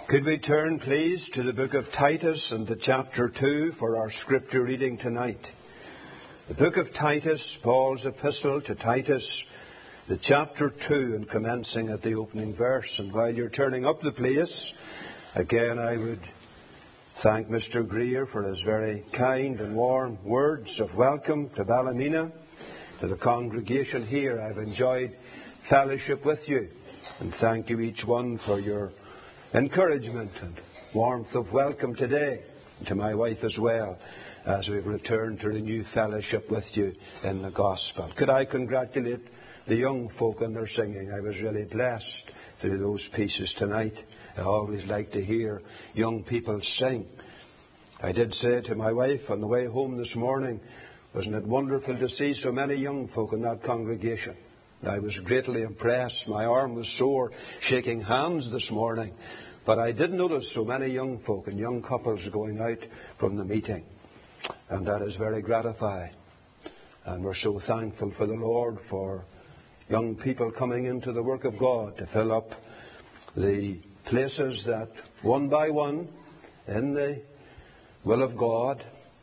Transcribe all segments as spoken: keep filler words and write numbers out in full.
Could we turn, please, to the book of Titus and to chapter two for our scripture reading tonight. The book of Titus, Paul's epistle to Titus, the chapter two, and commencing at the opening verse. And while you're turning up the place, again I would thank Mister Greer for his very kind and warm words of welcome to Ballymena, to the congregation here. I've enjoyed fellowship with you, and thank you each one for your encouragement and warmth of welcome today, and to my wife as well, as we've returned to renew fellowship with you in the gospel. Could I congratulate the young folk on their singing? I was really blessed through those pieces tonight. I always like to hear young people sing. I did say to my wife on the way home this morning, wasn't it wonderful to see so many young folk in that congregation? I was greatly impressed. My arm was sore shaking hands this morning. But I did notice so many young folk and young couples going out from the meeting. And that is very gratifying. And we're so thankful for the Lord for young people coming into the work of God to fill up the places that one by one in the will of God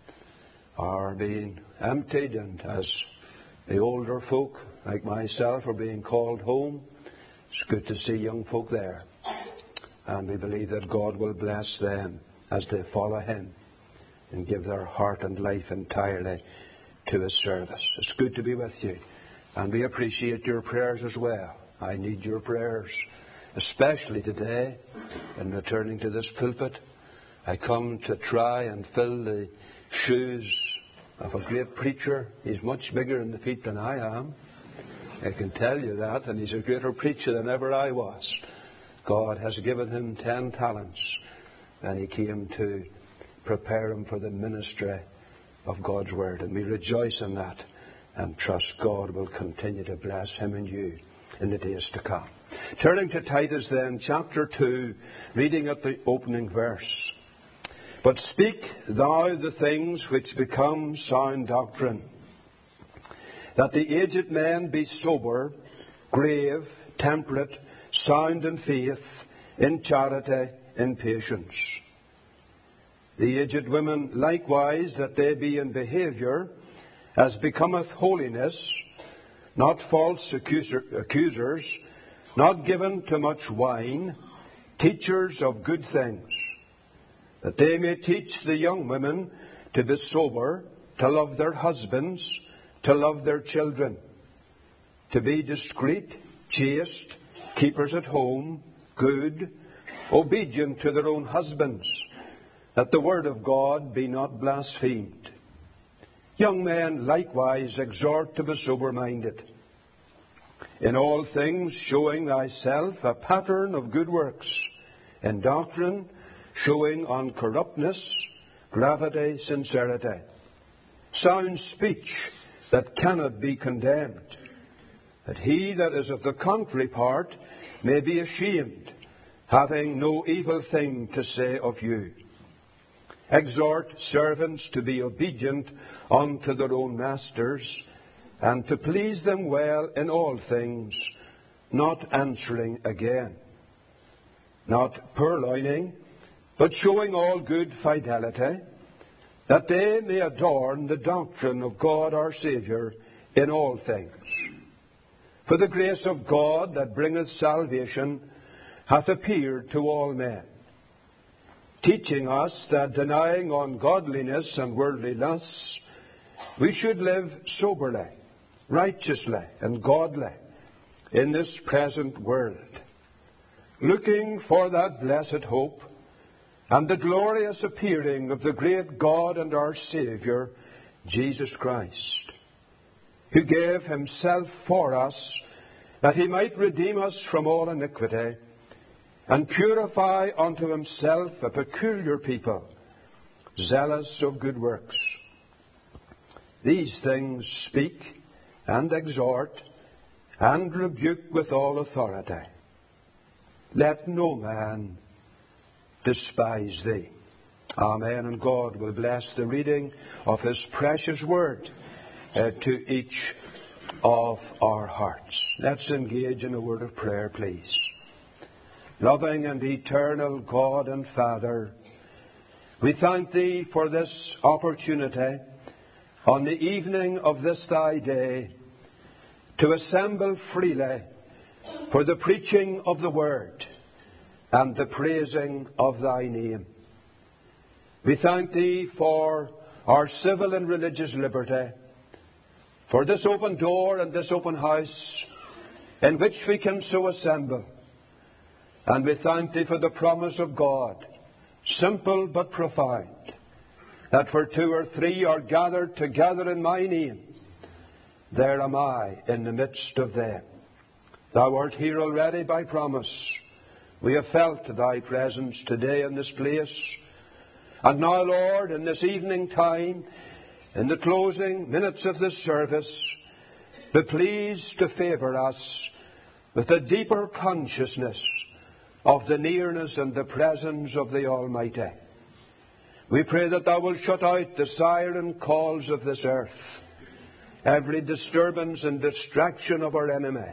are being emptied, and as the older folk like myself are being called home, it's good to see young folk there. And we believe that God will bless them as they follow Him and give their heart and life entirely to His service. It's good to be with you, and we appreciate your prayers as well. I need your prayers, especially today in returning to this pulpit. I come to try and fill the shoes of a great preacher. He's much bigger in the feet than I am. I can tell you that, and he's a greater preacher than ever I was. God has given him ten talents, and he came to prepare him for the ministry of God's Word. And we rejoice in that and trust God will continue to bless him and you in the days to come. Turning to Titus then, chapter two, reading at the opening verse. But speak thou the things which become sound doctrine, that the aged men be sober, grave, temperate, sound in faith, in charity, in patience. The aged women likewise, that they be in behaviour, as becometh holiness, not false accuser, accusers, not given to much wine, teachers of good things, that they may teach the young women to be sober, to love their husbands, to love their children, to be discreet, chaste, keepers at home, good, obedient to their own husbands, that the word of God be not blasphemed. Young men likewise exhort to be sober-minded, in all things showing thyself a pattern of good works, in doctrine showing uncorruptness, gravity, sincerity, sound speech that cannot be condemned, that he that is of the contrary part may be ashamed, having no evil thing to say of you. Exhort servants to be obedient unto their own masters, and to please them well in all things, not answering again, not purloining, but showing all good fidelity, that they may adorn the doctrine of God our Saviour in all things. For the grace of God that bringeth salvation hath appeared to all men, teaching us that denying ungodliness and worldly lusts, we should live soberly, righteously, and godly in this present world, looking for that blessed hope and the glorious appearing of the great God and our Saviour, Jesus Christ, who gave himself for us, that he might redeem us from all iniquity, and purify unto himself a peculiar people, zealous of good works. These things speak and exhort and rebuke with all authority. Let no man despise thee. Amen. And God will bless the reading of his precious word uh, to each of our hearts. Let's engage in a word of prayer, please. loving and eternal God and Father, we thank Thee for this opportunity on the evening of this Thy day to assemble freely for the preaching of the Word and the praising of Thy name. We thank Thee for our civil and religious liberty, for this open door and this open house in which we can so assemble. And we thank Thee for the promise of God, simple but profound, that where two or three are gathered together in My name, there am I in the midst of them. Thou art here already by promise. We have felt Thy presence today in this place. And now, Lord, in this evening time, in the closing minutes of this service, be pleased to favour us with a deeper consciousness of the nearness and the presence of the Almighty. We pray that Thou wilt shut out the siren calls of this earth, every disturbance and distraction of our enemy.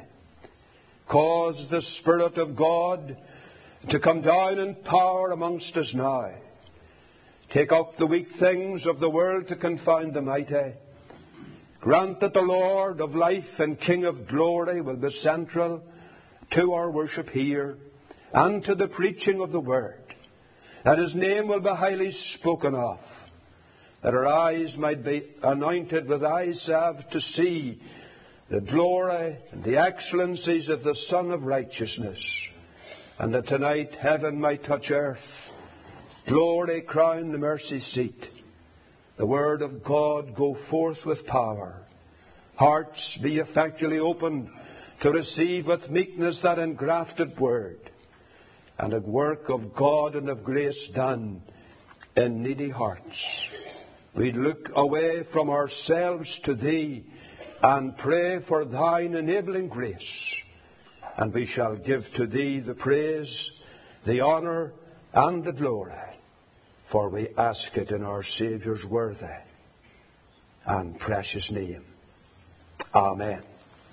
Cause the Spirit of God to come down in power amongst us now. Take up the weak things of the world to confound the mighty. Grant that the Lord of life and King of glory will be central to our worship here and to the preaching of the Word, that His name will be highly spoken of, that our eyes might be anointed with eye salve to see the glory and the excellencies of the Son of Righteousness, and that tonight heaven might touch earth, glory crown the mercy seat, the Word of God go forth with power, hearts be effectually opened to receive with meekness that engrafted Word, and a work of God and of grace done in needy hearts. We look away from ourselves to Thee and pray for Thine enabling grace, and we shall give to Thee the praise, the honour, and the glory, for we ask it in our Saviour's worthy and precious name. Amen.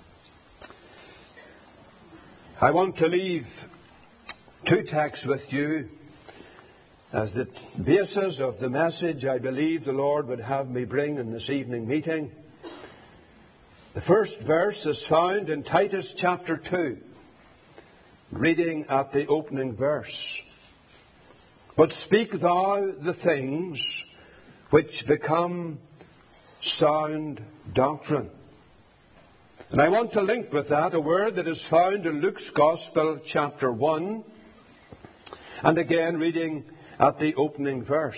I want to leave two texts with you as the basis of the message I believe the Lord would have me bring in this evening meeting. The first verse is found in Titus chapter two, reading at the opening verse. But speak thou the things which become sound doctrine. And I want to link with that a word that is found in Luke's Gospel chapter one, and again reading at the opening verse.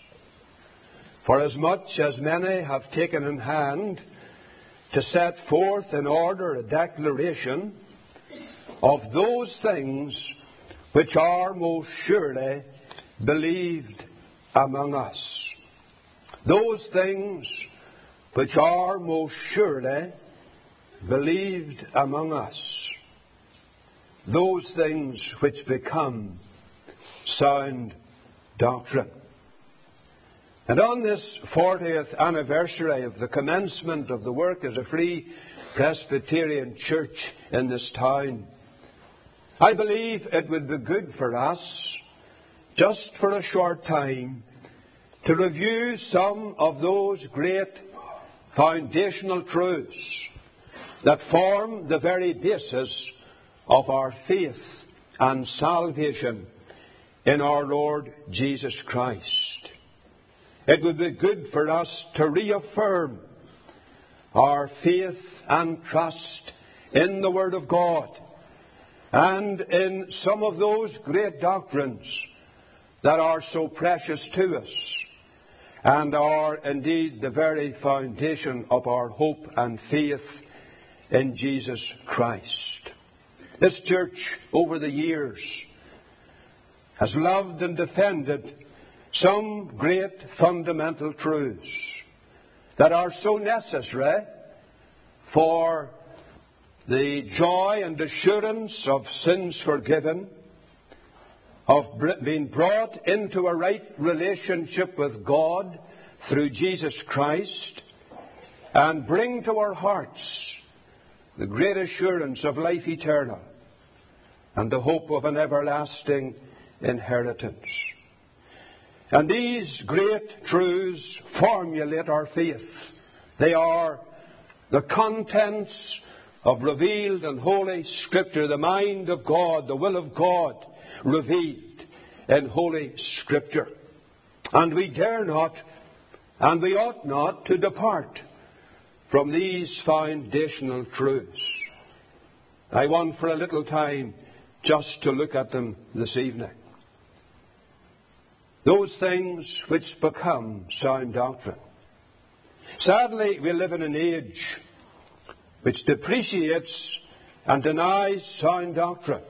For as much as many have taken in hand to set forth in order a declaration of those things which are most surely believed among us. Those things which are most surely believed among us. Those things which become sound doctrine. And on this fortieth anniversary of the commencement of the work as a free Presbyterian church in this town, I believe it would be good for us, just for a short time, to review some of those great foundational truths that form the very basis of our faith and salvation in our Lord Jesus Christ. It would be good for us to reaffirm our faith and trust in the Word of God and in some of those great doctrines that are so precious to us and are indeed the very foundation of our hope and faith in Jesus Christ. This church over the years has loved and defended some great fundamental truths that are so necessary for the joy and assurance of sins forgiven, of being brought into a right relationship with God through Jesus Christ, and bring to our hearts the great assurance of life eternal. and the hope of an everlasting inheritance. And these great truths formulate our faith. They are the contents of revealed and holy Scripture, the mind of God, the will of God revealed in Holy Scripture. And we dare not, and we ought not to depart from these foundational truths. I want for a little time just to look at them this evening. Those things which become sound doctrine. Sadly, we live in an age which depreciates and denies sound doctrine.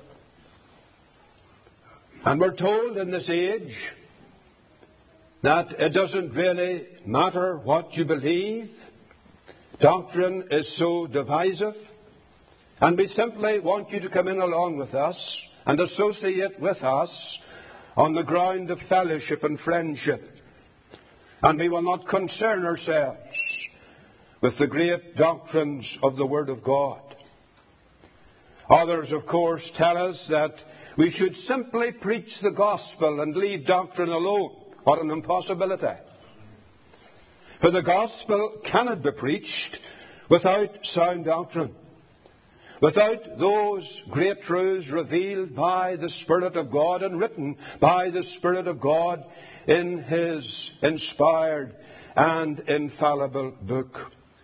And we're told in this age that it doesn't really matter what you believe. Doctrine is so divisive. And we simply want you to come in along with us and associate with us on the ground of fellowship and friendship. And we will not concern ourselves with the great doctrines of the Word of God. Others, of course, tell us that we should simply preach the gospel and leave doctrine alone. What an impossibility. For the gospel cannot be preached without sound doctrine, without those great truths revealed by the Spirit of God and written by the Spirit of God in His inspired and infallible book.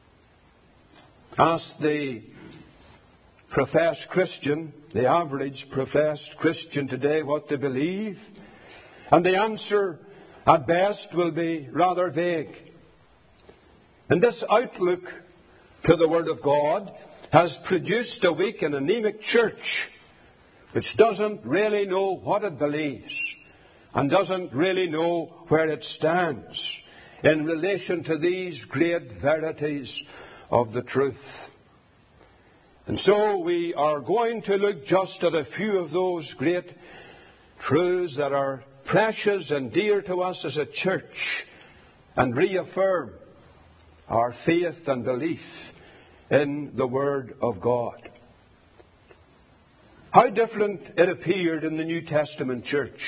Ask the professed Christian, the average professed Christian today, what they believe, and the answer at best will be rather vague. And this outlook to the Word of God has produced a weak and anemic church which doesn't really know what it believes and doesn't really know where it stands in relation to these great verities of the truth. And so we are going to look just at a few of those great truths that are precious and dear to us as a church and reaffirm our faith and belief in the Word of God. How different it appeared in the New Testament church.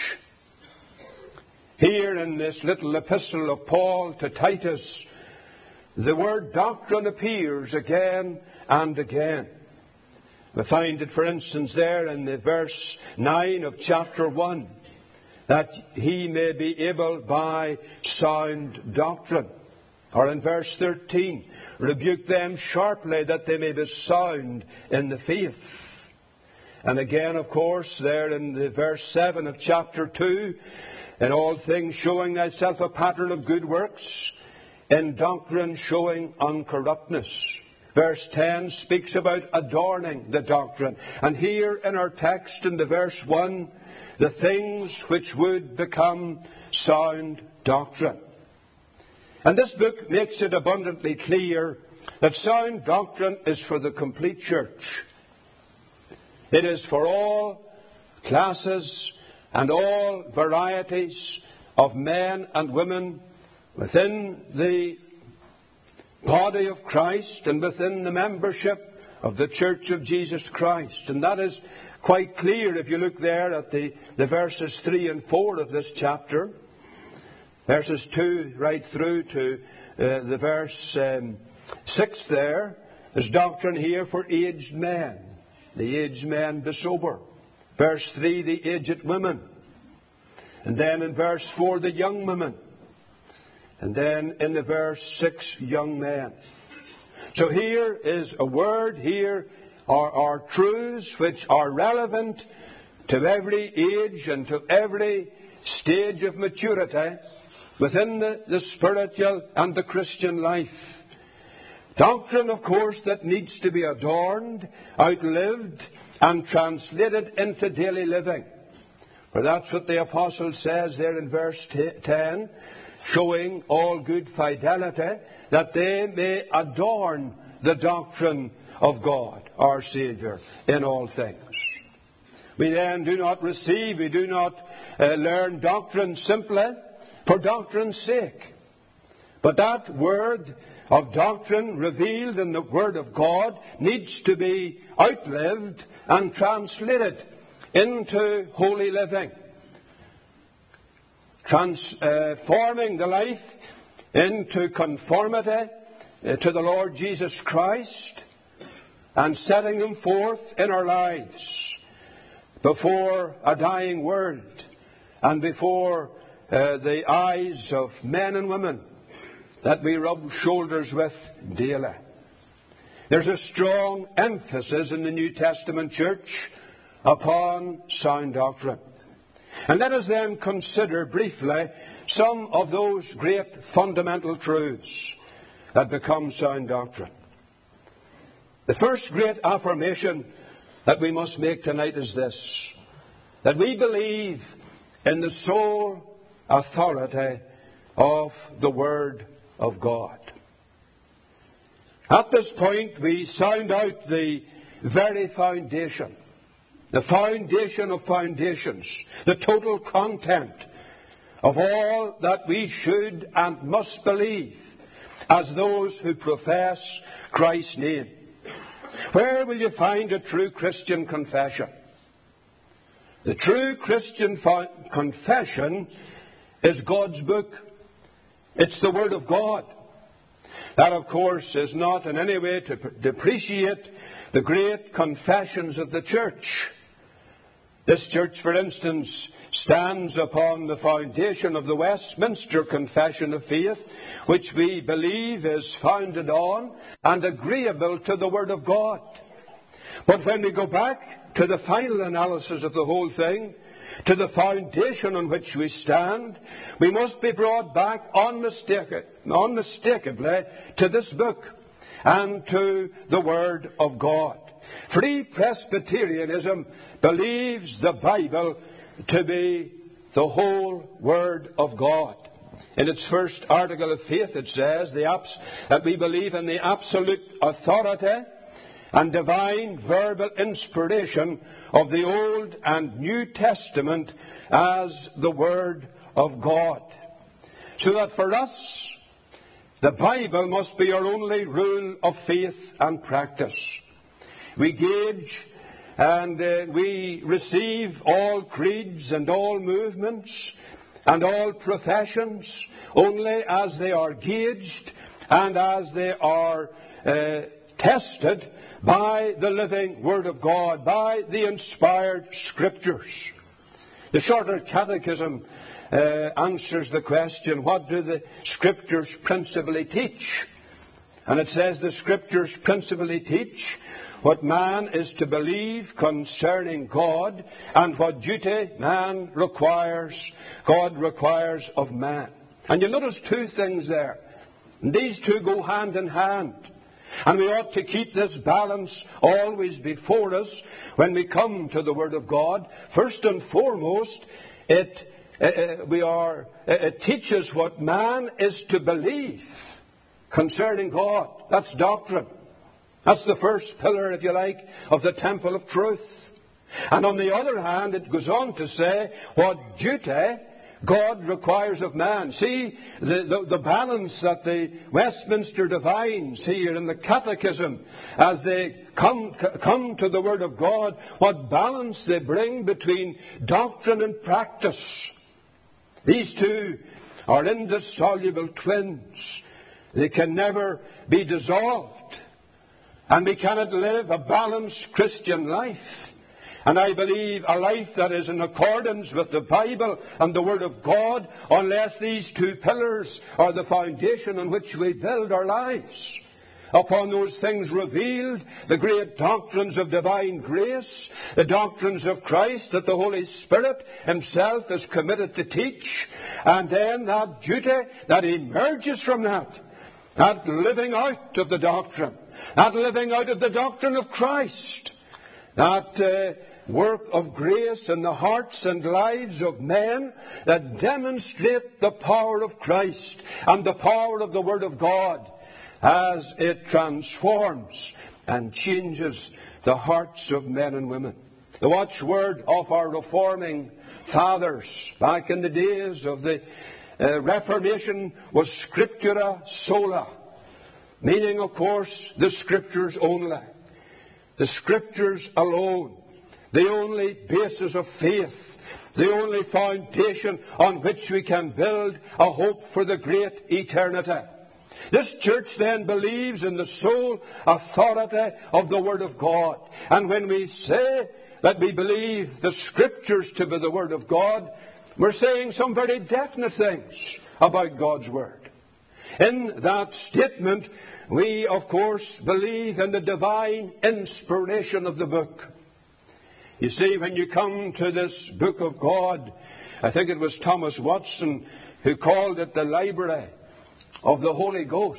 Here in this little epistle of Paul to Titus, the word doctrine appears again and again. We find it, for instance, there in the verse nine of chapter one, that he may be able by sound doctrine. Or in verse thirteen, rebuke them sharply that they may be sound in the faith. And again, of course, there in the verse seven of chapter two, in all things showing thyself a pattern of good works, in doctrine showing uncorruptness. Verse ten speaks about adorning the doctrine. And here in our text in the verse one, the things which would become sound doctrine. And this book makes it abundantly clear that sound doctrine is for the complete church. It is for all classes and all varieties of men and women within the body of Christ and within the membership of the Church of Jesus Christ. And that is quite clear if you look there at the, the verses three and four of this chapter. Verses two right through to uh, the verse um, six there. There's doctrine here for aged men. The aged men be sober. Verse three, the aged women. And then in verse four, the young women. And then in the verse six, young men. So here is a word, here are, are truths which are relevant to every age and to every stage of maturity within the, the spiritual and the Christian life. Doctrine, of course, that needs to be adorned, outlived, and translated into daily living. For that's what the apostle says there in verse ten, showing all good fidelity, that they may adorn the doctrine of God, our Saviour, in all things. We then do not receive, we do not uh, learn doctrine simply for doctrine's sake. But that word of doctrine revealed in the Word of God needs to be outlived and translated into holy living, transforming the life into conformity to the Lord Jesus Christ, and setting Him forth in our lives before a dying world and before uh, the eyes of men and women that we rub shoulders with daily. There's a strong emphasis in the New Testament church upon sound doctrine. And let us then consider briefly some of those great fundamental truths that become sound doctrine. The first great affirmation that we must make tonight is this: that we believe in the sole authority of the Word of God. At this point, we sound out the very foundation, the foundation of foundations, the total content of all that we should and must believe as those who profess Christ's name. Where will you find a true Christian confession? The true Christian fo- confession is God's book. It's the Word of God. That, of course, is not in any way to depreciate the great confessions of the church. This church, for instance, stands upon the foundation of the Westminster Confession of Faith, which we believe is founded on and agreeable to the Word of God. But when we go back to the final analysis of the whole thing, to the foundation on which we stand, we must be brought back unmistakably to this book and to the Word of God. Free Presbyterianism believes the Bible to be the whole Word of God. In its first article of faith it says the abs- that we believe in the absolute authority and divine verbal inspiration of the Old and New Testament as the Word of God. So that for us, the Bible must be our only rule of faith and practice. We gauge and uh, we receive all creeds and all movements and all professions only as they are gauged and as they are uh, tested by the living Word of God, by the inspired Scriptures. The Shorter Catechism uh, answers the question, what do the Scriptures principally teach? And it says the Scriptures principally teach what man is to believe concerning God and what duty man requires, God requires of man. And you notice two things there. And these two go hand in hand. And we ought to keep this balance always before us when we come to the Word of God. First and foremost, it, uh, we are, uh, it teaches what man is to believe concerning God. That's doctrine. That's the first pillar, if you like, of the temple of truth. And on the other hand, it goes on to say what duty God requires of man. See the, the, the balance that the Westminster Divines here in the Catechism, as they come, come to the Word of God, what balance they bring between doctrine and practice. These two are indissoluble twins. They can never be dissolved. And we cannot live a balanced Christian life. And I believe a life that is in accordance with the Bible and the Word of God, unless these two pillars are the foundation on which we build our lives. Upon those things revealed, the great doctrines of divine grace, the doctrines of Christ that the Holy Spirit Himself is committed to teach, and then that duty that emerges from that, that living out of the doctrine, that living out of the doctrine of Christ, that uh, work of grace in the hearts and lives of men that demonstrate the power of Christ and the power of the Word of God as it transforms and changes the hearts of men and women. The watchword of our reforming fathers back in the days of the uh, Reformation was Scriptura sola, meaning, of course, the Scriptures only. The Scriptures alone. the only basis of faith, the only foundation on which we can build a hope for the great eternity. This church then believes in the sole authority of the Word of God. And when we say that we believe the Scriptures to be the Word of God, we're saying some very definite things about God's Word. In that statement, we, of course, believe in the divine inspiration of the book. You see, when you come to this book of God, I think it was Thomas Watson who called it the library of the Holy Ghost.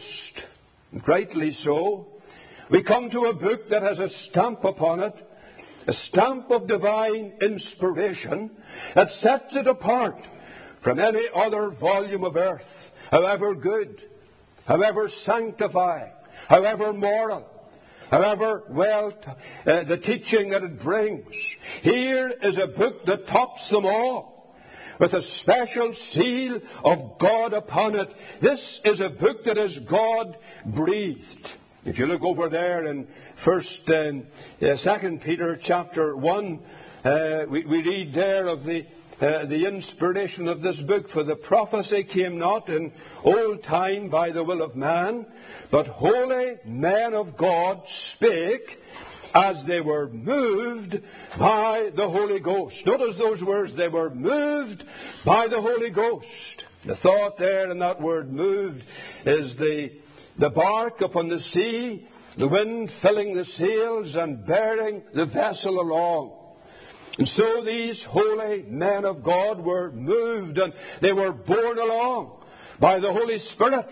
Rightly so. We come to a book that has a stamp upon it, a stamp of divine inspiration that sets it apart from any other volume of earth, however good, however sanctifying, however moral, however well uh, the teaching that it brings. Here is a book that tops them all, with a special seal of God upon it. This is a book that is God-breathed. If you look over there in First, um, uh, Second Peter chapter one, uh, we, we read there of the uh, the inspiration of this book. For the prophecy came not in old time by the will of man, but holy men of God spake as they were moved by the Holy Ghost. Notice those words, they were moved by the Holy Ghost. The thought there in that word moved is the, the bark upon the sea, the wind filling the sails and bearing the vessel along. And so these holy men of God were moved and they were borne along by the Holy Spirit.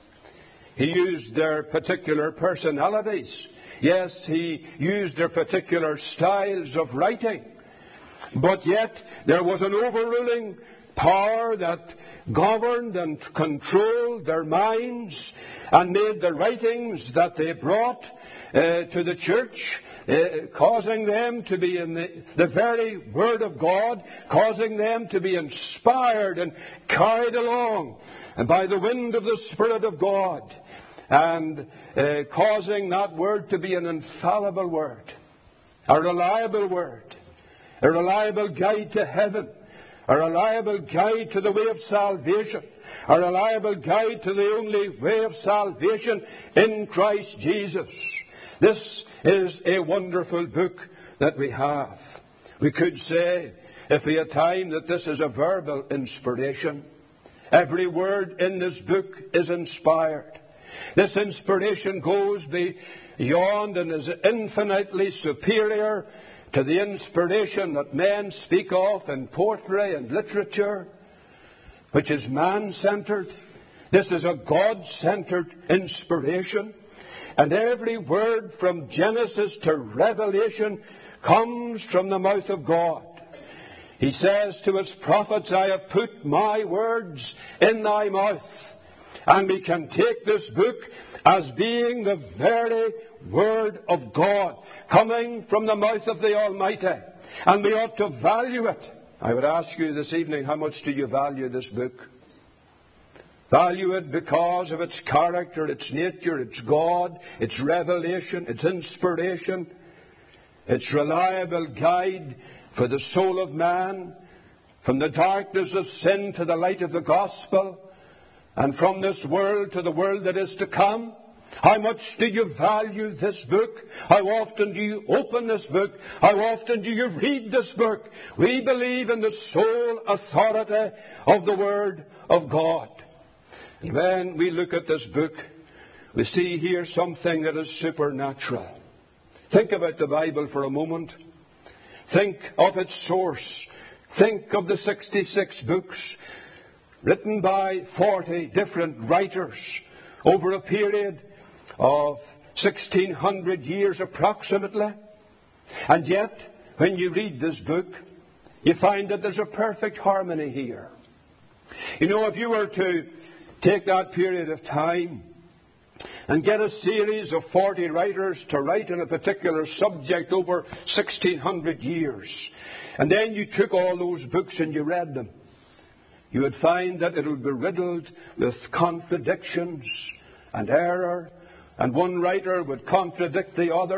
He used their particular personalities. Yes, he used their particular styles of writing. But yet there was an overruling power that governed and controlled their minds and made the writings that they brought uh, to the church, uh, causing them to be in the, the very Word of God, causing them to be inspired and carried along and by the wind of the Spirit of God, and uh, causing that Word to be an infallible Word, a reliable Word, a reliable guide to heaven, a reliable guide to the way of salvation, a reliable guide to the only way of salvation in Christ Jesus. This is a wonderful book that we have. We could say, if we had time, that this is a verbal inspiration. Every word in this book is inspired. This inspiration goes beyond and is infinitely superior to the inspiration that men speak of in poetry and literature, which is man-centered. This is a God-centered inspiration. And every word from Genesis to Revelation comes from the mouth of God. He says to his prophets, I have put my words in thy mouth. And we can take this book as being the very Word of God, coming from the mouth of the Almighty. And we ought to value it. I would ask you this evening, how much do you value this book? Value it because of its character, its nature, its God, its revelation, its inspiration, its reliable guide for the soul of man, from the darkness of sin to the light of the gospel, and from this world to the world that is to come. How much do you value this book? How often do you open this book? How often do you read this book? We believe in the sole authority of the Word of God. And when we look at this book, we see here something that is supernatural. Think about the Bible for a moment. Think of its source. Think of the sixty-six books written by forty different writers over a period of sixteen hundred years approximately. And yet, when you read this book, you find that there's a perfect harmony here. You know, if you were to take that period of time and get a series of forty writers to write on a particular subject over sixteen hundred years, and then you took all those books and you read them, you would find that it would be riddled with contradictions and error, and one writer would contradict the other,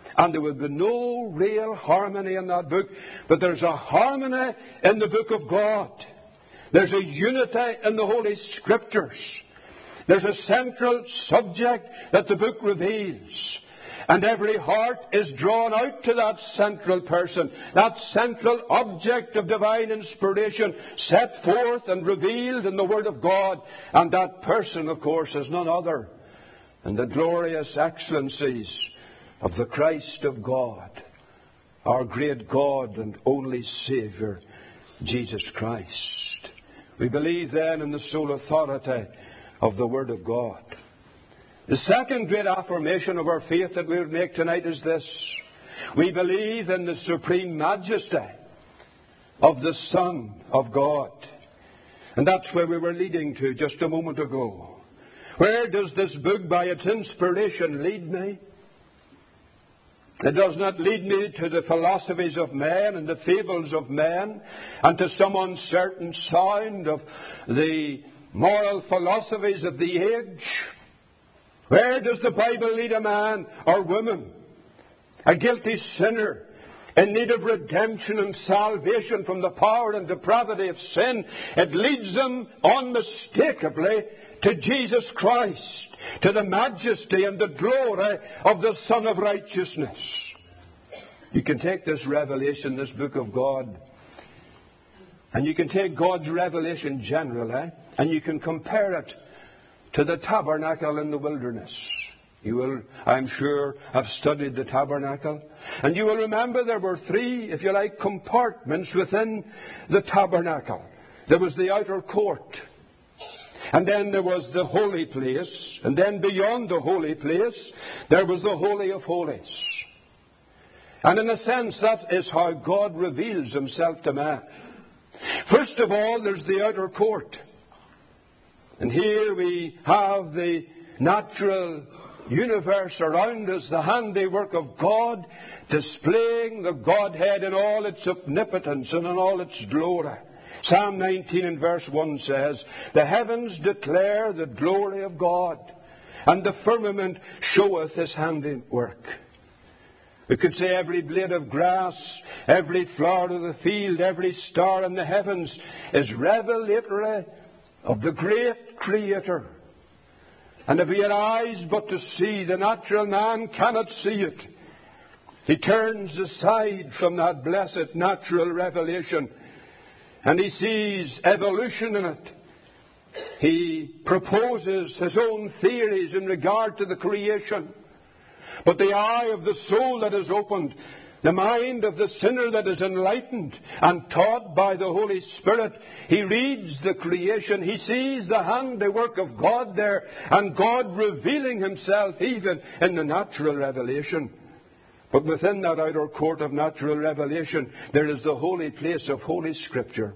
And there would be no real harmony in that book. But there's a harmony in the book of God. There's a unity in the Holy Scriptures. There's a central subject that the book reveals. And every heart is drawn out to that central person, that central object of divine inspiration set forth and revealed in the Word of God. And that person, of course, is none other than the glorious excellencies of the Christ of God, our great God and only Saviour, Jesus Christ. We believe then in the sole authority of the Word of God. The second great affirmation of our faith that we would make tonight is this. We believe in the supreme majesty of the Son of God. And that's where we were leading to just a moment ago. Where does this book by its inspiration lead me? It does not lead me to the philosophies of men and the fables of men and to some uncertain sound of the moral philosophies of the age. Where does the Bible lead a man or woman, a guilty sinner, in need of redemption and salvation from the power and depravity of sin? It leads them unmistakably to Jesus Christ, to the majesty and the glory of the Son of Righteousness. You can take this revelation, this book of God, and you can take God's revelation generally, and you can compare it to the tabernacle in the wilderness. You will, I'm sure, have studied the tabernacle. And you will remember there were three, if you like, compartments within the tabernacle. There was the outer court. And then there was the holy place. And then beyond the holy place, there was the Holy of Holies. And in a sense, that is how God reveals Himself to man. First of all, there's the outer court. And here we have the natural universe around us, the handiwork of God, displaying the Godhead in all its omnipotence and in all its glory. Psalm nineteen and verse one says, "The heavens declare the glory of God, and the firmament showeth His handiwork." We could say every blade of grass, every flower of the field, every star in the heavens is revelatory of the great Creator. And if he had eyes but to see, the natural man cannot see it. He turns aside from that blessed natural revelation, and he sees evolution in it. He proposes his own theories in regard to the creation. But the eye of the soul that is opened, the mind of the sinner that is enlightened and taught by the Holy Spirit, he reads the creation. He sees the handiwork of God there, and God revealing Himself even in the natural revelation. But within that outer court of natural revelation, there is the holy place of Holy Scripture.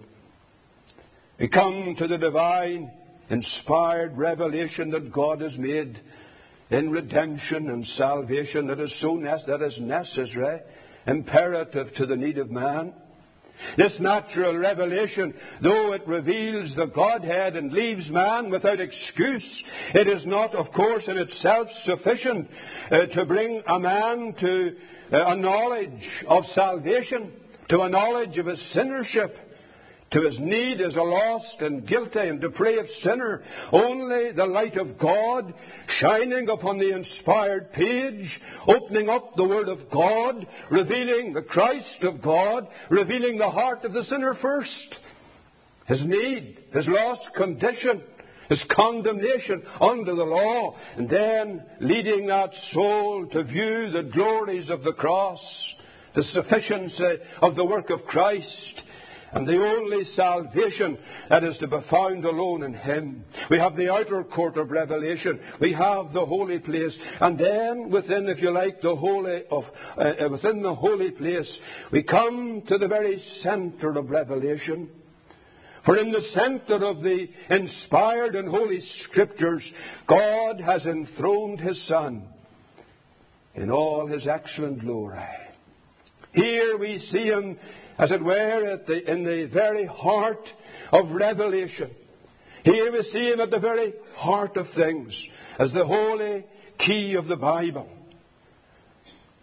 We come to the divine, inspired revelation that God has made in redemption and salvation that is so ne- that is necessary, imperative to the need of man. This natural revelation, though it reveals the Godhead and leaves man without excuse, it is not, of course, in itself sufficient uh, to bring a man to uh, a knowledge of salvation, to a knowledge of his sinnership, to his need as a lost and guilty and depraved sinner. Only the light of God shining upon the inspired page, opening up the Word of God, revealing the Christ of God, revealing the heart of the sinner first. His need, his lost condition, his condemnation under the law, and then leading that soul to view the glories of the cross, the sufficiency of the work of Christ, and the only salvation that is to be found alone in Him. We have the outer court of revelation. We have the holy place. And then within, if you like, the holy of uh, within the holy place, we come to the very center of revelation. For in the center of the inspired and holy Scriptures, God has enthroned His Son in all His excellent glory. Here we see Him, as it were, at the, in the very heart of revelation. Here we see Him at the very heart of things, as the holy key of the Bible.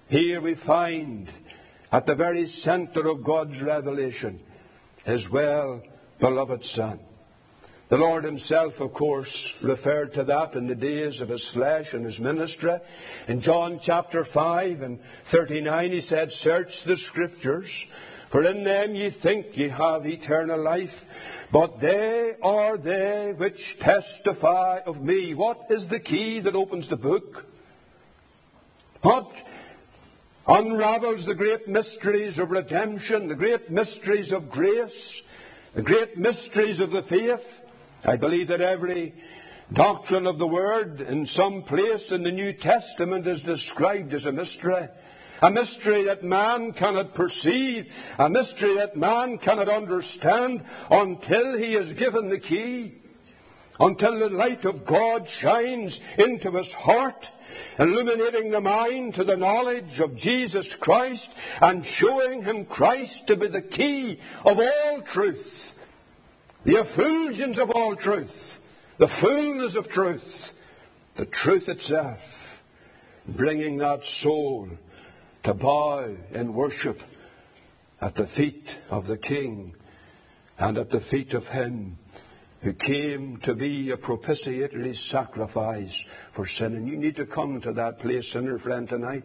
here we find at the very center of God's revelation His well-beloved Son. The Lord Himself, of course, referred to that in the days of His flesh and His ministry. In John chapter five and thirty-nine, He said, "Search the Scriptures, for in them ye think ye have eternal life, but they are they which testify of me." What is the key that opens the book? What unravels the great mysteries of redemption, the great mysteries of grace, the great mysteries of the faith? I believe that every doctrine of the Word in some place in the New Testament is described as a mystery. A mystery that man cannot perceive, a mystery that man cannot understand until he is given the key, until the light of God shines into his heart, illuminating the mind to the knowledge of Jesus Christ and showing him Christ to be the key of all truth, the effulgence of all truth, the fullness of truth, the truth itself, bringing that soul to bow in worship at the feet of the King and at the feet of Him who came to be a propitiatory sacrifice for sin. And you need to come to that place, sinner friend, tonight.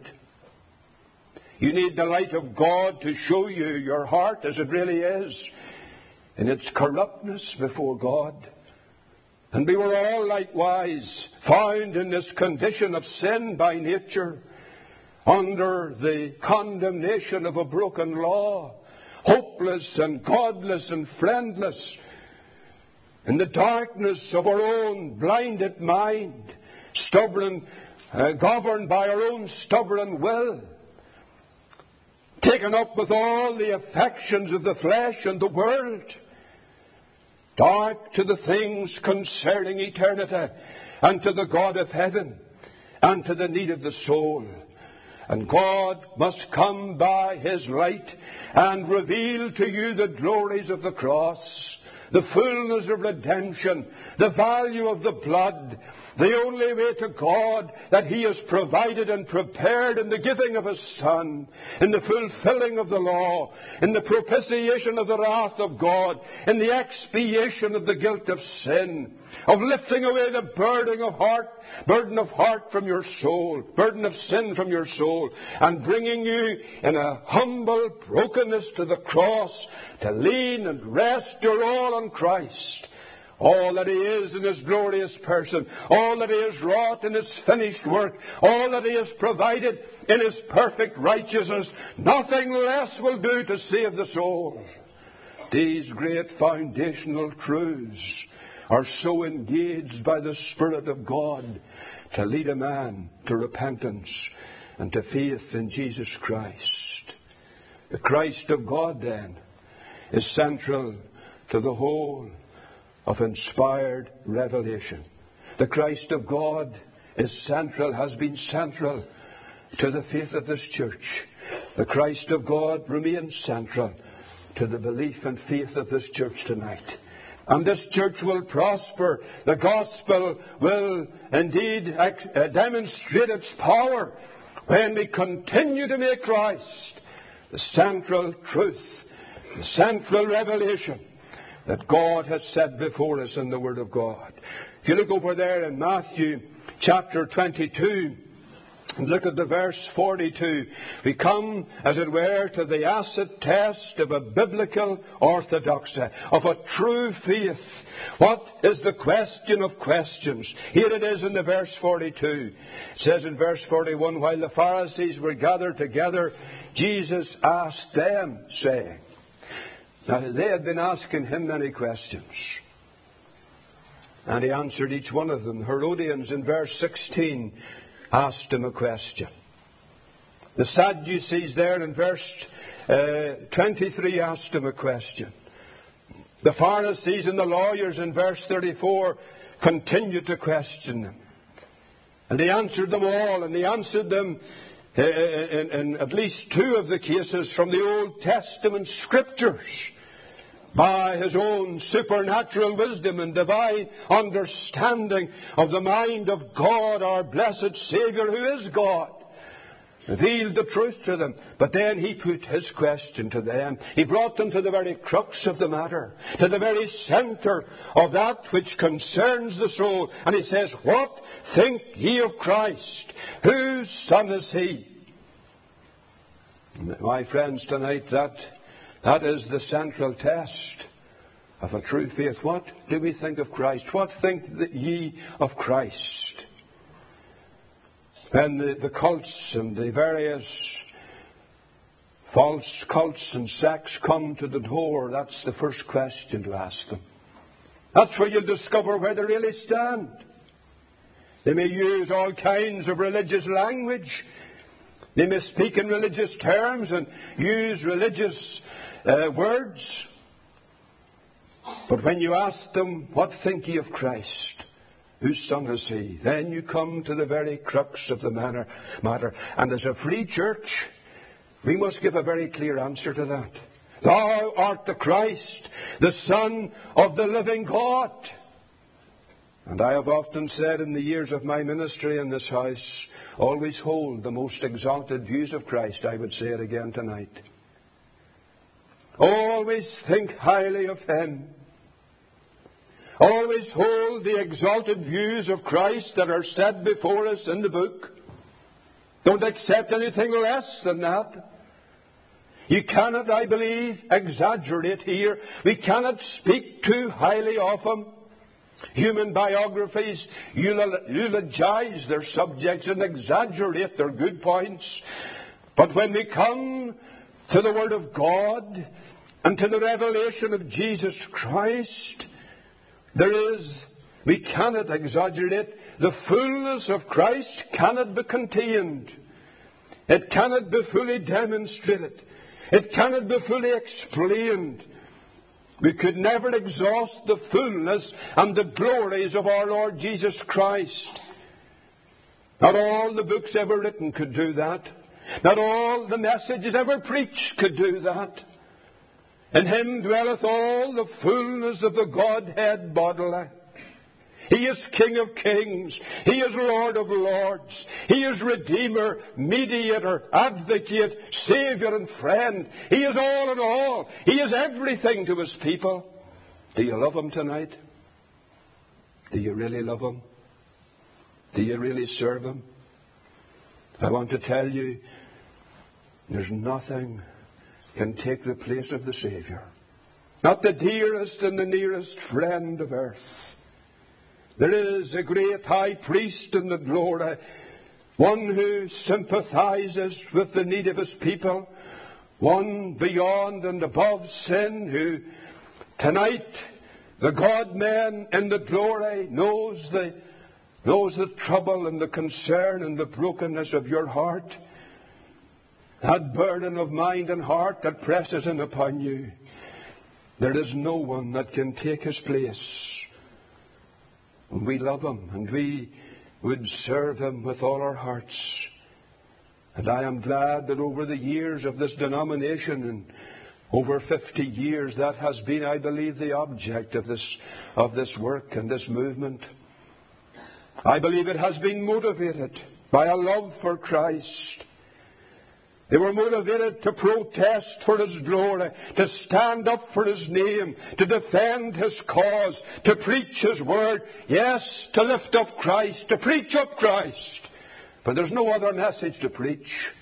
You need the light of God to show you your heart as it really is, in its corruptness before God. And we were all likewise found in this condition of sin by nature, under the condemnation of a broken law, hopeless and godless and friendless, in the darkness of our own blinded mind, stubborn, uh, governed by our own stubborn will, taken up with all the affections of the flesh and the world, dark to the things concerning eternity, and to the God of heaven, and to the need of the soul. And God must come by His light and reveal to you the glories of the cross, the fullness of redemption, the value of the blood, the only way to God that He has provided and prepared in the giving of His Son, in the fulfilling of the law, in the propitiation of the wrath of God, in the expiation of the guilt of sin, of lifting away the burden of heart, burden of heart from your soul, burden of sin from your soul, and bringing you in a humble brokenness to the cross to lean and rest your all on Christ. All that He is in His glorious person, all that He has wrought in His finished work, all that He has provided in His perfect righteousness, nothing less will do to save the soul. These great foundational truths are so engaged by the Spirit of God to lead a man to repentance and to faith in Jesus Christ. The Christ of God, then, is central to the whole of inspired revelation. The Christ of God is central, has been central to the faith of this church. The Christ of God remains central to the belief and faith of this church tonight. And this church will prosper. The gospel will indeed uh, demonstrate its power when we continue to make Christ the central truth, the central revelation that God has set before us in the Word of God. If you look over there in Matthew chapter twenty-two, and look at the verse forty-two, we come, as it were, to the acid test of a biblical orthodoxy, of a true faith. What is the question of questions? Here it is in the verse forty-two. It says in verse forty-one, while the Pharisees were gathered together, Jesus asked them, saying... Now, they had been asking Him many questions, and He answered each one of them. Herodians, in verse sixteen, asked Him a question. The Sadducees there in verse uh, twenty-three asked Him a question. The Pharisees and the lawyers in verse thirty-four continued to question Him. And He answered them all, and He answered them uh, in, in at least two of the cases from the Old Testament Scriptures, by His own supernatural wisdom and divine understanding of the mind of God, our blessed Saviour, who is God. revealed the truth to them. But then he put his question to them. He brought them to the very crux of the matter, to the very center of that which concerns the soul. And he says, what think ye of Christ? Whose son is he? My friends, tonight that, that is the central test of a true faith. What do we think of Christ? What think ye of Christ? When the, the cults and the various false cults and sects come to the door, that's the first question to ask them. That's where you'll discover where they really stand. They may use all kinds of religious language. They may speak in religious terms and use religious uh, words. But when you ask them, what think ye of Christ? Whose son is he? Then you come to the very crux of the matter. And as a free church, we must give a very clear answer to that. Thou art the Christ, the Son of the living God. And I have often said in the years of my ministry in this house, always hold the most exalted views of Christ. I would say it again tonight. Always think highly of Him. Always hold the exalted views of Christ that are set before us in the book. Don't accept anything less than that. You cannot, I believe, exaggerate here. We cannot speak too highly of Him. Human biographies eulogize their subjects and exaggerate their good points. But when we come to the Word of God and to the revelation of Jesus Christ, there is, we cannot exaggerate. The fullness of Christ cannot be contained. It cannot be fully demonstrated. It cannot be fully explained. We could never exhaust the fullness and the glories of our Lord Jesus Christ. Not all the books ever written could do that. Not all the messages ever preached could do that. In Him dwelleth all the fullness of the Godhead bodily. He is King of kings. He is Lord of lords. He is Redeemer, Mediator, Advocate, Saviour and Friend. He is all in all. He is everything to His people. Do you love Him tonight? Do you really love Him? Do you really serve Him? I want to tell you, there's nothing can take the place of the Saviour. Not the dearest and the nearest friend of earth. There is a great high priest in the glory, one who sympathizes with the need of His people, one beyond and above sin, who tonight, the God-man in the glory, knows the, knows the trouble and the concern and the brokenness of your heart. That burden of mind and heart that presses in upon you. There is no one that can take His place. And we love Him, and we would serve Him with all our hearts. And I am glad that over the years of this denomination, and over fifty years, that has been, I believe, the object of this, of this work and this movement. I believe it has been motivated by a love for Christ. They were motivated to protest for His glory, to stand up for His name, to defend His cause, to preach His word. Yes, to lift up Christ, to preach up Christ. But there's no other message to preach.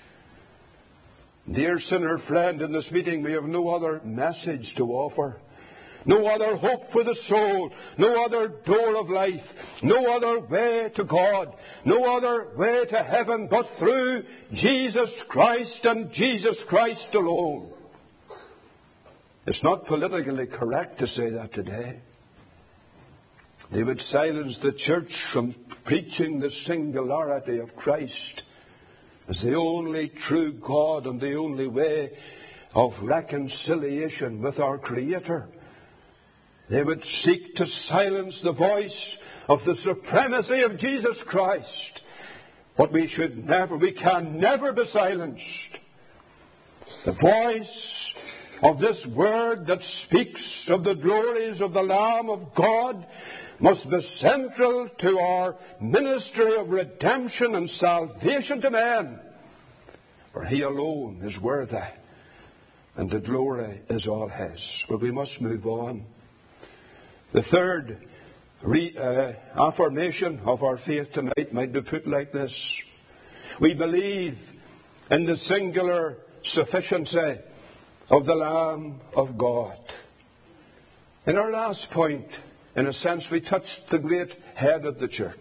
Dear sinner friend, in this meeting we have no other message to offer. No other hope for the soul. No other door of life. No other way to God. No other way to heaven but through Jesus Christ and Jesus Christ alone. It's not politically correct to say that today. They would silence the church from preaching the singularity of Christ as the only true God and the only way of reconciliation with our Creator. They would seek to silence the voice of the supremacy of Jesus Christ. But we should never, we can never be silenced. The voice of this word that speaks of the glories of the Lamb of God must be central to our ministry of redemption and salvation to men. For He alone is worthy, and the glory is all His. But we must move on. The third re, uh, affirmation of our faith tonight might be put like this. We believe in the singular sufficiency of the Lamb of God. In our last point, in a sense, we touched the great head of the church.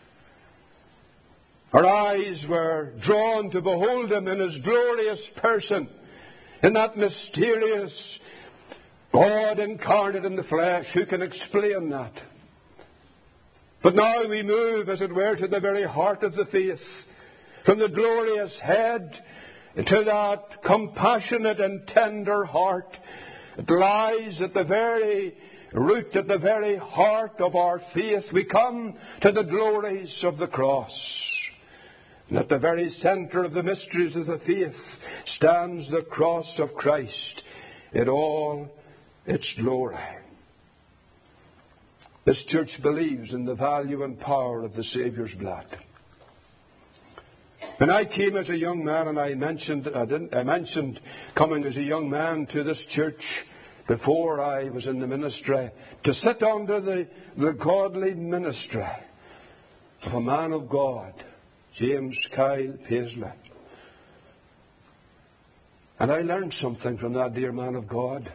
Our eyes were drawn to behold Him in His glorious person, in that mysterious God incarnate in the flesh. Who can explain that? But now we move, as it were, to the very heart of the faith. From the glorious head into that compassionate and tender heart. It lies at the very root, at the very heart of our faith. We come to the glories of the cross. And at the very center of the mysteries of the faith stands the cross of Christ in all its glory. This church believes in the value and power of the Saviour's blood. When I came as a young man, and I mentioned, I, didn't, I mentioned coming as a young man to this church before I was in the ministry, to sit under the, the godly ministry of a man of God, James Kyle Paisley. And I learned something from that dear man of God.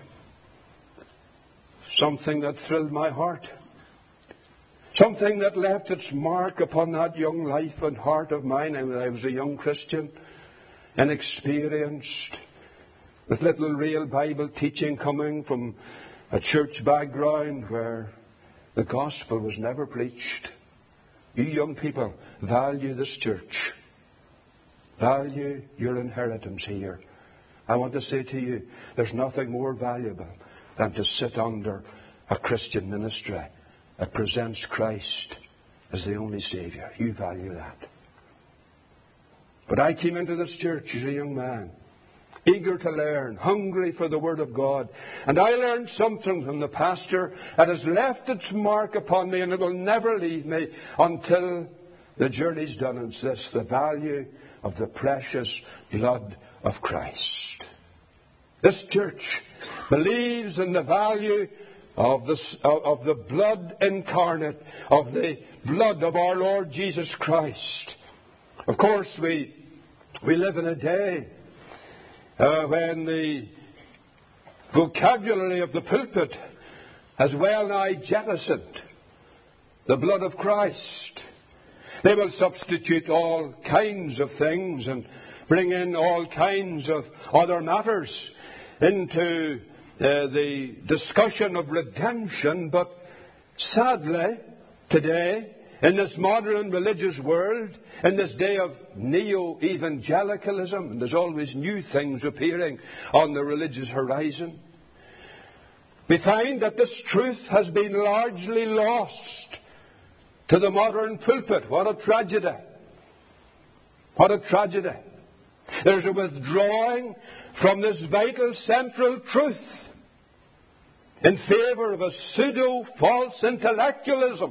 Something that thrilled my heart. Something that left its mark upon that young life and heart of mine when I was a young Christian, inexperienced, with little real Bible teaching coming from a church background where the gospel was never preached. You young people, value this church. Value your inheritance here. I want to say to you, there's nothing more valuable than to sit under a Christian ministry that presents Christ as the only Saviour. You value that. But I came into this church as a young man, eager to learn, hungry for the Word of God. And I learned something from the pastor that has left its mark upon me, and it will never leave me until the journey's done. And it's this: the value of the precious blood of Christ. This church believes in the value of the, of the blood incarnate, of the blood of our Lord Jesus Christ. Of course, we, we live in a day uh, when the vocabulary of the pulpit has well nigh jettisoned the blood of Christ. They will substitute all kinds of things and bring in all kinds of other matters into uh, the discussion of redemption. But sadly, today, in this modern religious world, in this day of neo-evangelicalism, and there's always new things appearing on the religious horizon, we find that this truth has been largely lost to the modern pulpit. What a tragedy. What a tragedy. There's a withdrawing from this vital central truth in favour of a pseudo-false intellectualism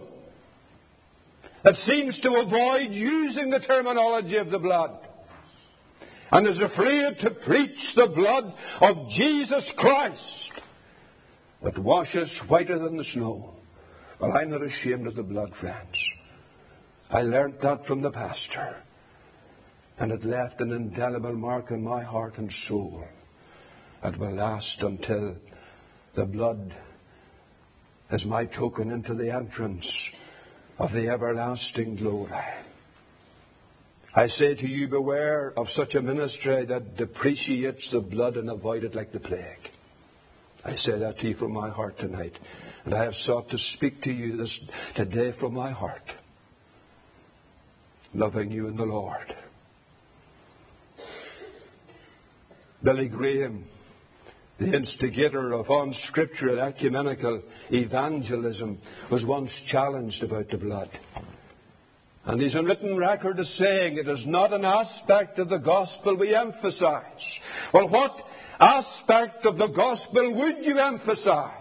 that seems to avoid using the terminology of the blood and is afraid to preach the blood of Jesus Christ that washes whiter than the snow. Well, I'm not ashamed of the blood, friends. I learnt that from the pastor, and it left an indelible mark in my heart and soul that will last until the blood is my token into the entrance of the everlasting glory. I say to you, beware of such a ministry that depreciates the blood and avoid it like the plague. I say that to you from my heart tonight. And I have sought to speak to you this today from my heart, loving you in the Lord. Billy Graham, the instigator of unscriptural ecumenical evangelism, was once challenged about the blood. And he's on written record as saying it is not an aspect of the gospel we emphasize. Well, what aspect of the gospel would you emphasize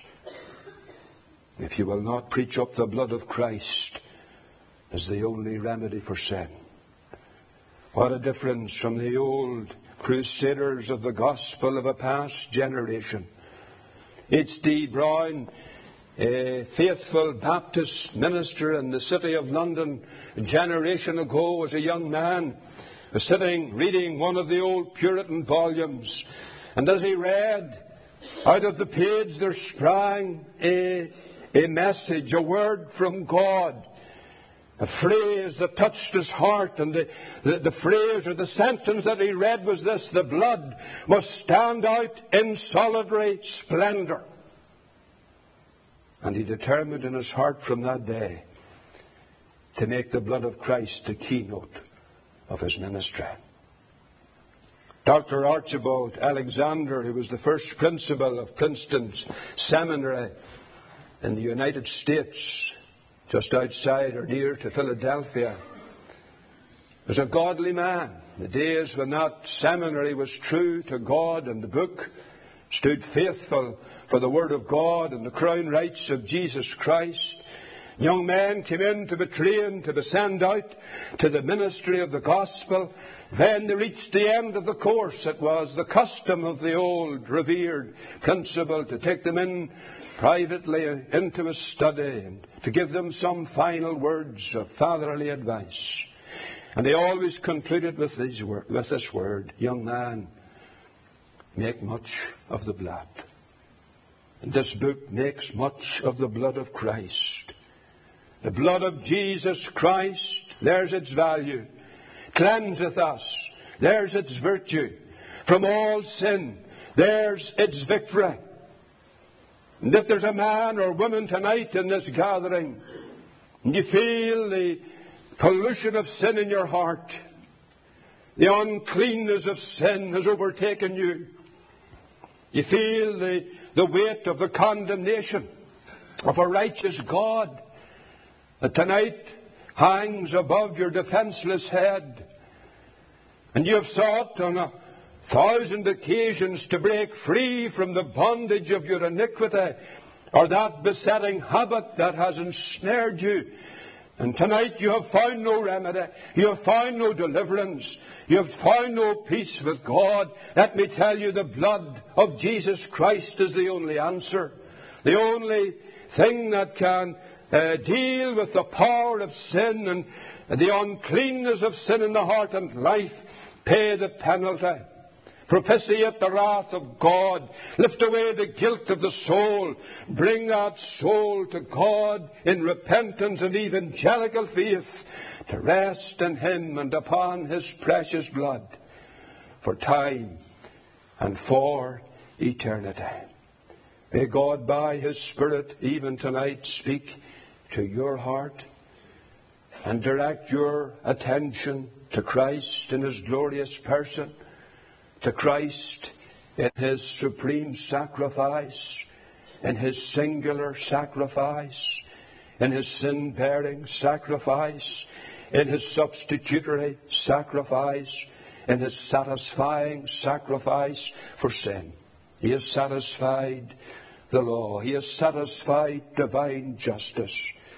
if you will not preach up the blood of Christ as the only remedy for sin? What a difference from the old crusaders of the gospel of a past generation. H D Brown, a faithful Baptist minister in the city of London a generation ago, as a young man, was sitting reading one of the old Puritan volumes. And as he read, out of the page there sprang a, a message, a word from God. A phrase that touched his heart, and the, the, the phrase or the sentence that he read was this: the blood must stand out in solitary splendour. And he determined in his heart from that day to make the blood of Christ the keynote of his ministry. Doctor Archibald Alexander, who was the first principal of Princeton's seminary in the United States, just outside or near to Philadelphia, was a godly man. The days when that seminary was true to God and the book, stood faithful for the Word of God and the crown rights of Jesus Christ. Young men came in to be trained, to be sent out to the ministry of the gospel. Then they reached the end of the course. It was the custom of the old revered principal to take them in privately into a study and to give them some final words of fatherly advice. And they always concluded with this word, with this word: young man, make much of the blood. And this book makes much of the blood of Christ. The blood of Jesus Christ, there's its value. Cleanseth us. There's its virtue. From all sin, there's its victory. And if there's a man or woman tonight in this gathering, and you feel the pollution of sin in your heart, the uncleanness of sin has overtaken you, you feel the, the weight of the condemnation of a righteous God that tonight hangs above your defenseless head, and you have sought on a thousand occasions to break free from the bondage of your iniquity or that besetting habit that has ensnared you, and tonight you have found no remedy, you have found no deliverance, you have found no peace with God, let me tell you, the blood of Jesus Christ is the only answer. The only thing that can uh, deal with the power of sin and the uncleanness of sin in the heart and life, pay the penalty. Propitiate the wrath of God. Lift away the guilt of the soul. Bring that soul to God in repentance and evangelical faith, to rest in Him and upon His precious blood for time and for eternity. May God by His Spirit even tonight speak to your heart and direct your attention to Christ in His glorious person, to Christ in His supreme sacrifice, in His singular sacrifice, in His sin-bearing sacrifice, in His substitutory sacrifice, in His satisfying sacrifice for sin. He has satisfied the law. He has satisfied divine justice.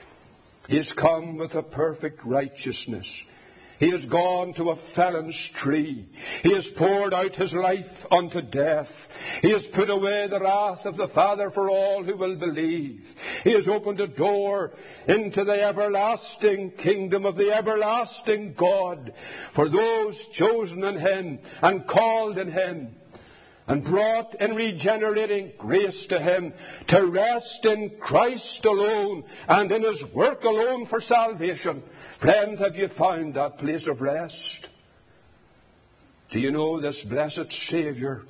He has come with a perfect righteousness. He has gone to a felon's tree. He has poured out His life unto death. He has put away the wrath of the Father for all who will believe. He has opened a door into the everlasting kingdom of the everlasting God for those chosen in Him and called in Him and brought in regenerating grace to Him, to rest in Christ alone and in His work alone for salvation. Friend, have you found that place of rest? Do you know this blessed Saviour?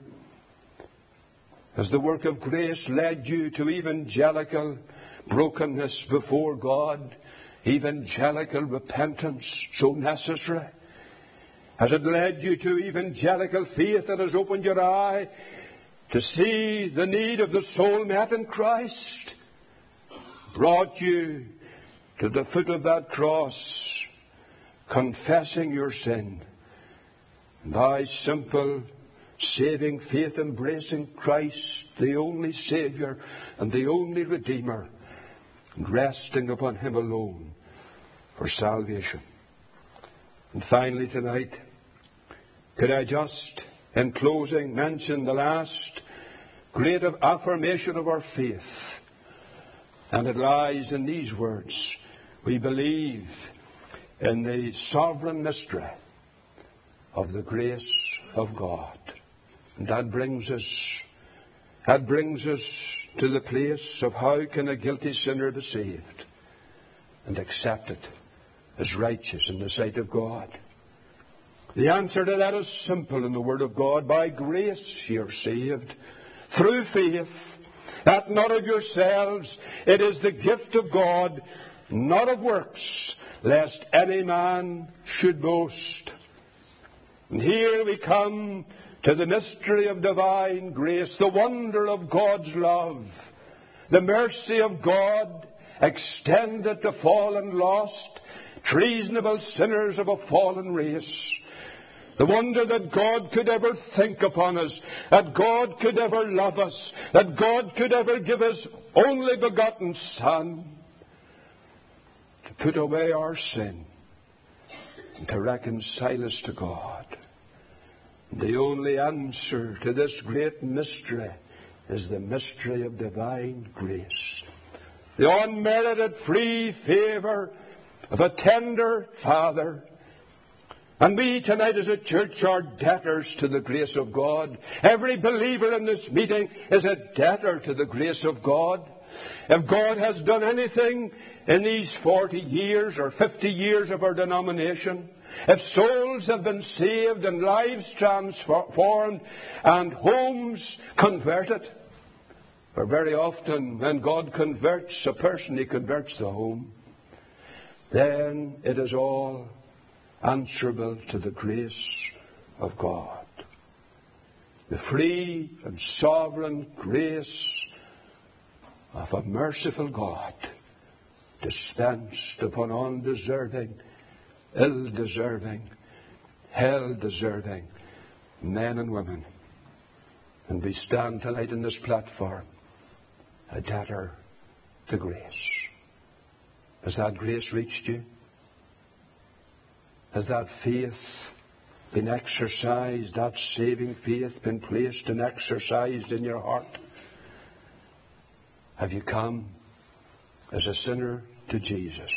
Has the work of grace led you to evangelical brokenness before God? Evangelical repentance, so necessary? Has it led you to evangelical faith that has opened your eye to see the need of the soul met in Christ? Brought you to the foot of that cross, confessing your sin, by simple saving faith embracing Christ, the only Saviour and the only Redeemer, and resting upon Him alone for salvation. And finally tonight, Could I just, in closing, mention the last great affirmation of our faith? And it lies in these words. We believe in the sovereign mystery of the grace of God. And that brings us, that brings us to the place of how can a guilty sinner be saved and accepted as righteous in the sight of God. The answer to that is simple in the Word of God. By grace you're saved, through faith, that not of yourselves, it is the gift of God, not of works, lest any man should boast. And here we come to the mystery of divine grace, the wonder of God's love, the mercy of God extended to fallen, lost, treasonable sinners of a fallen race. The wonder that God could ever think upon us, that God could ever love us, that God could ever give His only begotten Son to put away our sin and to reconcile us to God. The only answer to this great mystery is the mystery of divine grace. The unmerited free favour of a tender Father. And we tonight as a church are debtors to the grace of God. Every believer in this meeting is a debtor to the grace of God. If God has done anything in these forty years or fifty years of our denomination, if souls have been saved and lives transformed and homes converted, for very often when God converts a person, He converts the home, then it is all answerable to the grace of God. The free and sovereign grace of a merciful God dispensed upon undeserving, ill-deserving, hell-deserving men and women. And we stand tonight in this platform, a debtor to grace. Has that grace reached you? Has that faith been exercised, that saving faith been placed and exercised in your heart? Have you come as a sinner to Jesus?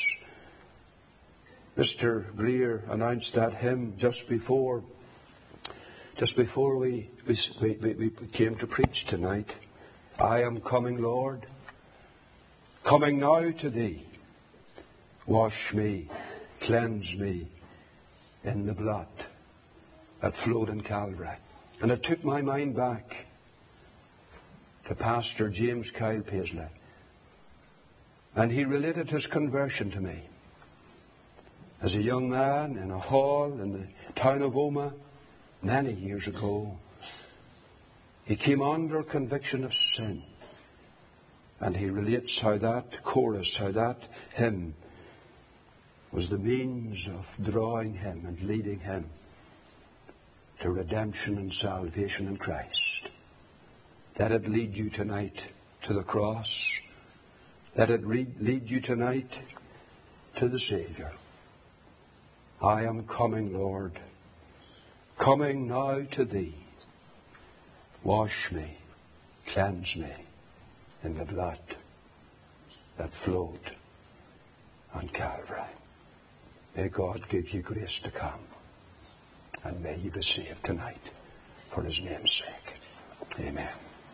Mister Greer announced that hymn just before, just before we, we, we, we came to preach tonight. I am coming, Lord, coming now to Thee. Wash me, cleanse me in the blood that flowed in Calvary. And it took my mind back to Pastor James Kyle Paisley. And he related his conversion to me. As a young man in a hall in the town of Omagh, many years ago, he came under conviction of sin. And he relates how that chorus, how that hymn was the means of drawing him and leading him to redemption and salvation in Christ. Let it lead you tonight to the cross. Let it lead you tonight to the Saviour. I am coming, Lord, coming now to Thee. Wash me, cleanse me in the blood that flowed on Calvary. May God give you grace to come, and may you be saved tonight for His name's sake. Amen.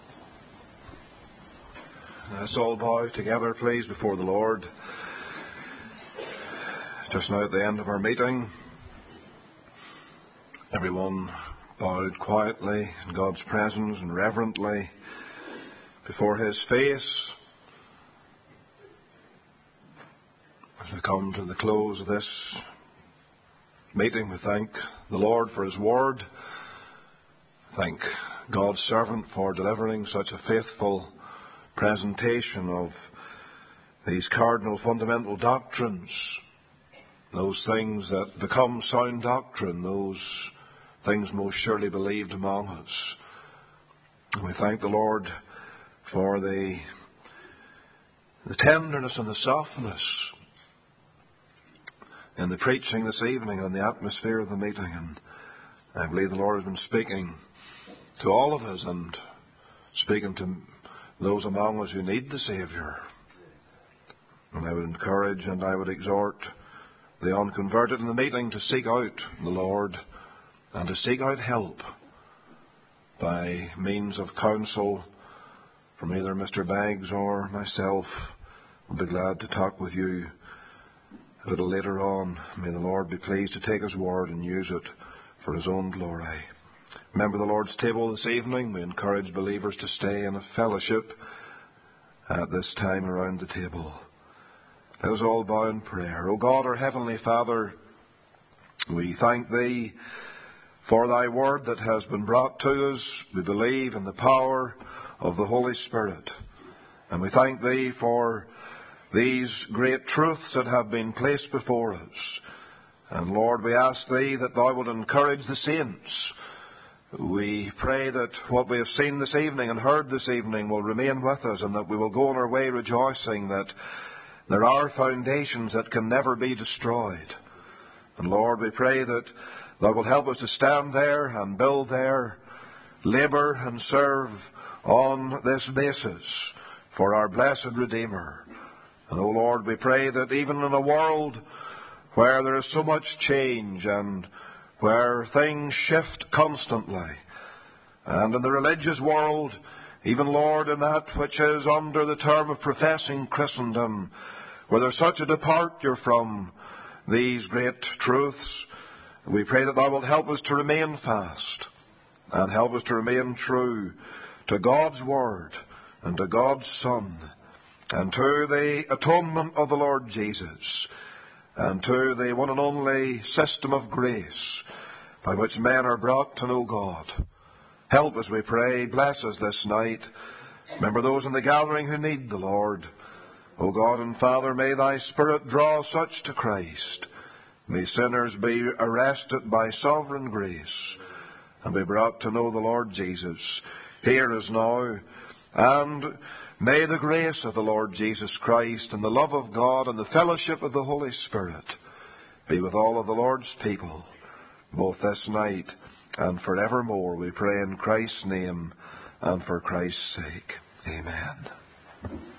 Let's all bow together, please, before the Lord. Just now at the end of our meeting, everyone bowed quietly in God's presence and reverently before His face. As we come to the close of this meeting, we thank the Lord for His word. Thank God's servant for delivering such a faithful presentation of these cardinal fundamental doctrines, those things that become sound doctrine, those things most surely believed among us. And we thank the Lord for the, the tenderness and the softness in the preaching this evening and the atmosphere of the meeting. And I believe the Lord has been speaking to all of us and speaking to those among us who need the Saviour. And I would encourage and I would exhort the unconverted in the meeting to seek out the Lord and to seek out help by means of counsel from either Mister Baggs or myself. I'll be glad to talk with you a little later on. May the Lord be pleased to take His word and use it for His own glory. Remember the Lord's table this evening. We encourage believers to stay in a fellowship at this time around the table. Let us all bow in prayer. O God, our Heavenly Father, we thank Thee for Thy word that has been brought to us. We believe in the power of the Holy Spirit. And we thank Thee for these great truths that have been placed before us. And Lord, we ask Thee that Thou would encourage the saints. We pray that what we have seen this evening and heard this evening will remain with us, and that we will go on our way rejoicing that there are foundations that can never be destroyed. And Lord, we pray that Thou wilt help us to stand there and build there, labour and serve on this basis for our blessed Redeemer. And, O Lord, we pray that even in a world where there is so much change and where things shift constantly, and in the religious world, even, Lord, in that which is under the term of professing Christendom, where there's such a departure from these great truths, we pray that Thou wilt help us to remain fast and help us to remain true to God's Word and to God's Son and to the atonement of the Lord Jesus and to the one and only system of grace by which men are brought to know God. Help us, we pray. Bless us this night. Remember those in the gathering who need the Lord. O God and Father, may Thy Spirit draw such to Christ. May sinners be arrested by sovereign grace and be brought to know the Lord Jesus. Hear us now, and may the grace of the Lord Jesus Christ and the love of God and the fellowship of the Holy Spirit be with all of the Lord's people, both this night and forevermore. We pray in Christ's name and for Christ's sake. Amen.